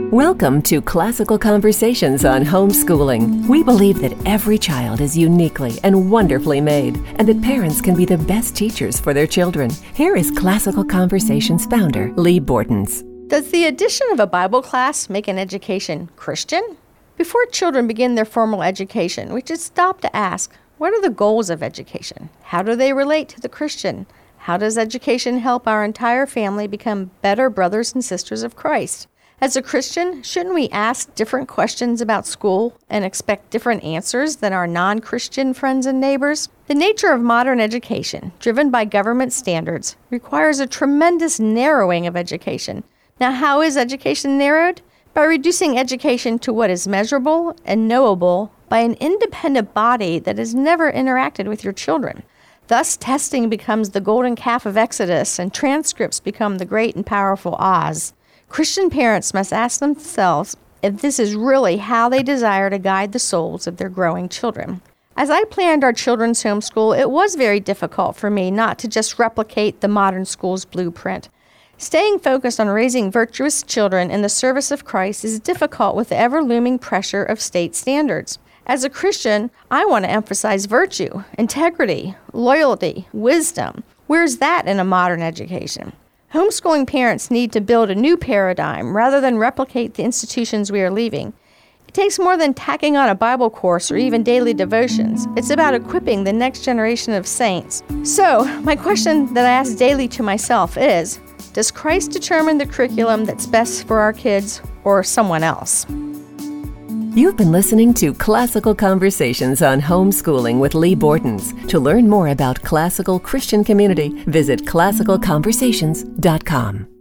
Welcome to Classical Conversations on Homeschooling. We believe that every child is uniquely and wonderfully made, and that parents can be the best teachers for their children. Here is Classical Conversations founder, Lee Bortons. Does the addition of a Bible class make an education Christian? Before children begin their formal education, we should stop to ask, what are the goals of education? How do they relate to the Christian? How does education help our entire family become better brothers and sisters of Christ? As a Christian, shouldn't we ask different questions about school and expect different answers than our non-Christian friends and neighbors? The nature of modern education, driven by government standards, requires a tremendous narrowing of education. Now, how is education narrowed? By reducing education to what is measurable and knowable by an independent body that has never interacted with your children. Thus, testing becomes the golden calf of Exodus, and transcripts become the great and powerful Oz. Christian parents must ask themselves if this is really how they desire to guide the souls of their growing children. As I planned our children's homeschool, it was very difficult for me not to just replicate the modern school's blueprint. Staying focused on raising virtuous children in the service of Christ is difficult with the ever-looming pressure of state standards. As a Christian, I want to emphasize virtue, integrity, loyalty, wisdom. Where's that in a modern education? Homeschooling parents need to build a new paradigm rather than replicate the institutions we are leaving. It takes more than tacking on a Bible course or even daily devotions. It's about equipping the next generation of saints. So, my question that I ask daily to myself is, does Christ determine the curriculum that's best for our kids or someone else? You've been listening to Classical Conversations on Homeschooling with Lee Bortons. To learn more about Classical Christian Community, visit classicalconversations.com.